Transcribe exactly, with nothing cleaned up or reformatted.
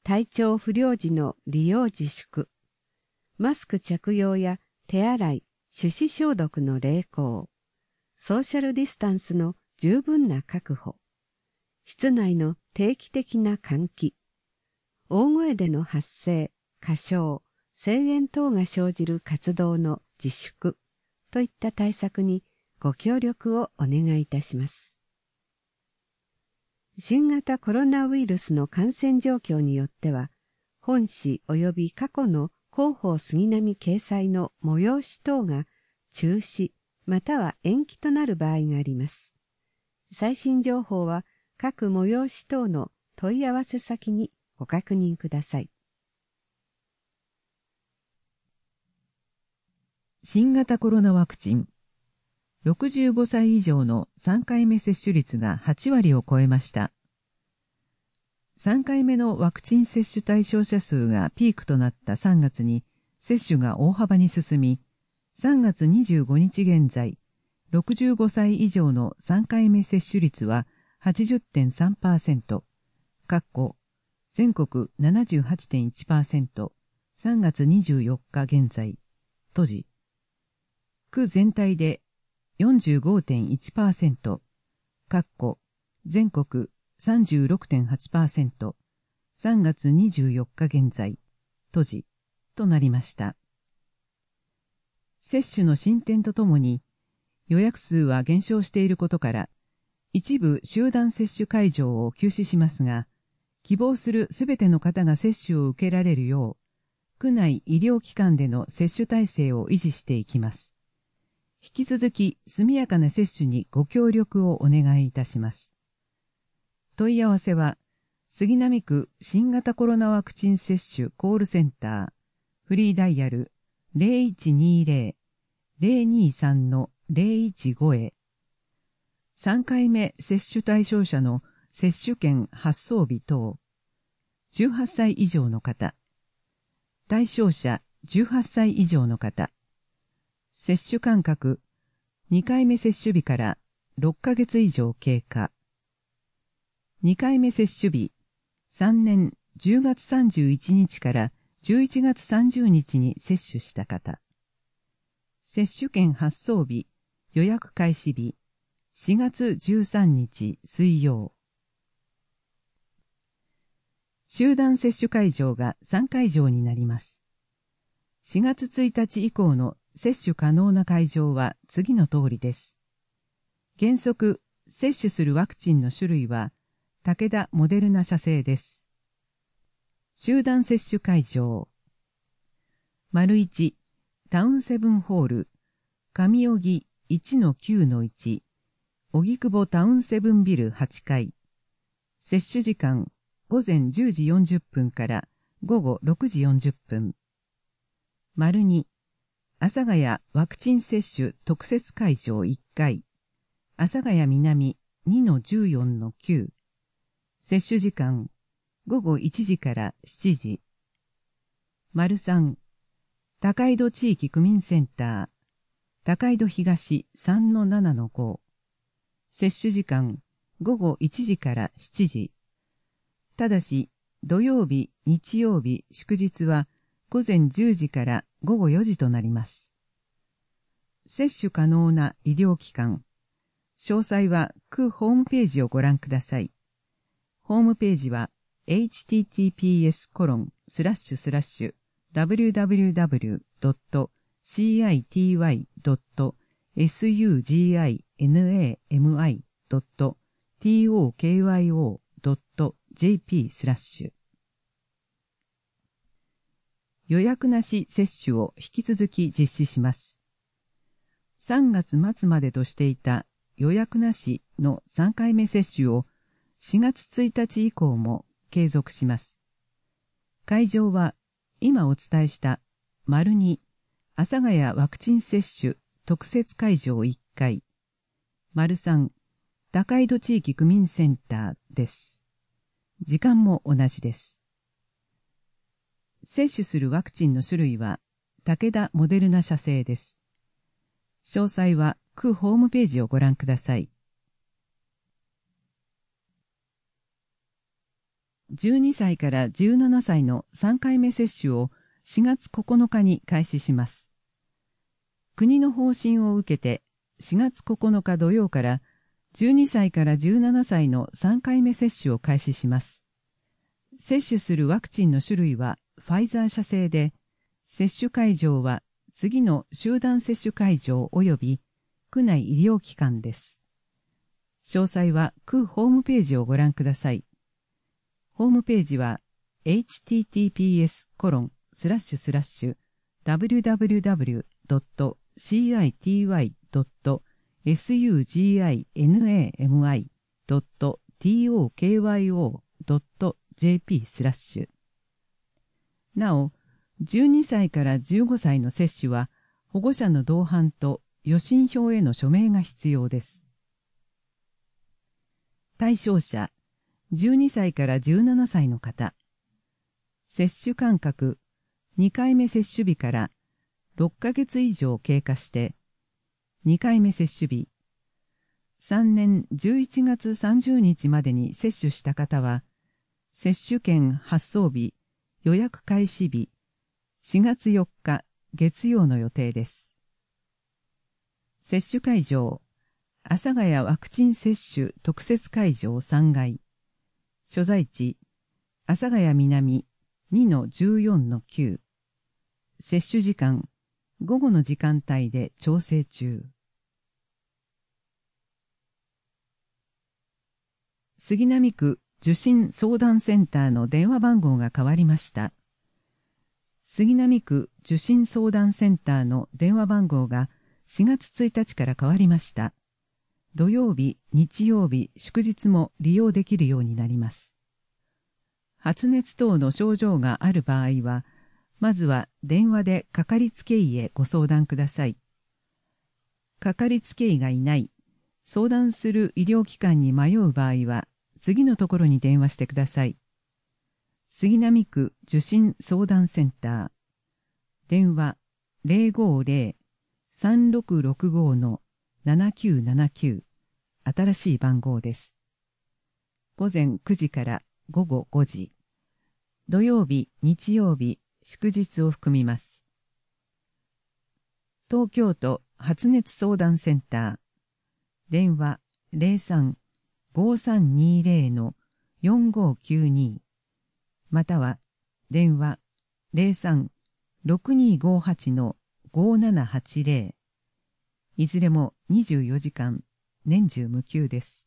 体調不良時の利用自粛、マスク着用や手洗い、手指消毒の励行、ソーシャルディスタンスの十分な確保、室内の定期的な換気、大声での発声、歌唱、声援等が生じる活動の自粛といった対策にご協力をお願いいたします。新型コロナウイルスの感染状況によっては、本誌及び過去の広報杉並掲載の催し等が中止または延期となる場合があります。最新情報は各催し等の問い合わせ先にご確認ください。 新型コロナワクチン。ろくじゅうごさい以上のさんかいめ接種率がはちわりを超えました。さんかいめのワクチン接種対象者数がピークとなったさんがつに接種が大幅に進み、さんがつにじゅうごにち現在、ろくじゅうごさい以上のさんかいめ接種率は はちじゅってんさんパーセント、括弧全国 ななじゅうはちてんいちパーセント、さんがつにじゅうよっか現在、閉じ。区全体で よんじゅうごてんいちパーセント、括弧全国 さんじゅうろくてんはちパーセント、さんがつにじゅうよっか現在、閉じ、となりました。接種の進展とともに、予約数は減少していることから、一部集団接種会場を休止しますが、希望するすべての方が接種を受けられるよう、区内医療機関での接種体制を維持していきます。引き続き速やかな接種にご協力をお願いいたします。問い合わせは、杉並区新型コロナワクチン接種コールセンター、フリーダイヤル ゼロいちにゼロ ゼロにさん ゼロいちご へ。さんかいめ接種対象者の接種券発送日等、じゅうはっさい以上の方、対象者じゅうはっさい以上の方、接種間隔にかいめ接種日からろっかげつ以上経過、にかいめ接種日さんねんじゅうがつさんじゅういちにちからじゅういちがつさんじゅうにちに接種した方、接種券発送日予約開始日しがつじゅうさんにち水曜。集団接種会場がさんかいじょうになります。しがつついたち以降の接種可能な会場は次の通りです。原則、接種するワクチンの種類は、武田モデルナ社製です。集団接種会場。丸いち、タウンセブンホール、上荻 いちのきゅうのいち、荻窪タウンセブンビルはちかい。接種時間、ごぜんじゅうじよんじゅっぷんからごごろくじよんじゅっぷん。丸に、阿佐ヶ谷ワクチン接種特設会場いっかい、阿佐ヶ谷南 にのじゅうよんのきゅう。接種時間、ごごいちじからしちじ。丸さん、高井戸地域区民センター、高井戸東 さんのななのご。接種時間、ごごいちじからしちじ。ただし、土曜日、日曜日、祝日はごぜんじゅうじからごごよじとなります。接種可能な医療機関。詳細は区ホームページをご覧ください。ホームページは エイチティーティーピーエスコロンスラッシュスラッシュダブリューダブリューダブリュードットシーアイティーワイドットエスユージーアイエヌエーエムアイドットティーオーケーワイオードットジェーピースラッシュ。予約なし接種を引き続き実施します。さんがつまつまでとしていた予約なしのさんかいめ接種をしがつついたち以降も継続します。会場は今お伝えした丸に阿佐ヶ谷ワクチン接種特設会場いっかい、丸さん高井戸地域区民センターです。時間も同じです。接種するワクチンの種類は武田モデルナ社製です。詳細は区ホームページをご覧ください。 じゅうにさいからじゅうななさいのさんかいめ接種をしがつここのかに開始します。国の方針を受けてしがつここのか土曜からじゅうにさいからじゅうななさいのさんかいめ接種を開始します。接種するワクチンの種類はファイザー社製で、接種会場は次の集団接種会場及び区内医療機関です。詳細は区ホームページをご覧ください。ホームページは エイチティーティーピーエスコロンスラッシュスラッシュダブリュダブリュダブリュドットシーアイティーワイドットエスユージーアイエヌエーエムアイドットティーオーケーワイオードットジェーピースラッシュ。なお、じゅうにさいからじゅうごさいの接種は保護者の同伴と予診票への署名が必要です。対象者、じゅうにさいからじゅうななさいの方。接種間隔、にかいめ接種日からろっかげつ以上経過して、にかいめ接種日、さんねんじゅういちがつさんじゅうにちまでに接種した方は、接種券発送日、予約開始日、しがつよっか月曜の予定です。接種会場、阿佐ヶ谷ワクチン接種特設会場さんがい。所在地、阿佐ヶ谷南 にのじゅうよんのきゅう。接種時間、午後の時間帯で調整中。杉並区受診相談センターの電話番号が変わりました。杉並区受診相談センターの電話番号がしがつついたちから変わりました。土曜日、日曜日、祝日も利用できるようになります。発熱等の症状がある場合は、まずは電話でかかりつけ医へご相談ください。かかりつけ医がいない、相談する医療機関に迷う場合は、次のところに電話してください。杉並区受診相談センター。電話 ゼロごゼロ さんろくろくご のななきゅうななきゅう。新しい番号です。午前くじから午後ごじ。土曜日、日曜日、祝日を含みます。東京都発熱相談センター。電話 ゼロさん ごさんにゼロ のよんごきゅうに。または電話 ゼロさん ろくにごはち のごななはちゼロ。いずれもにじゅうよじかん年中無休です。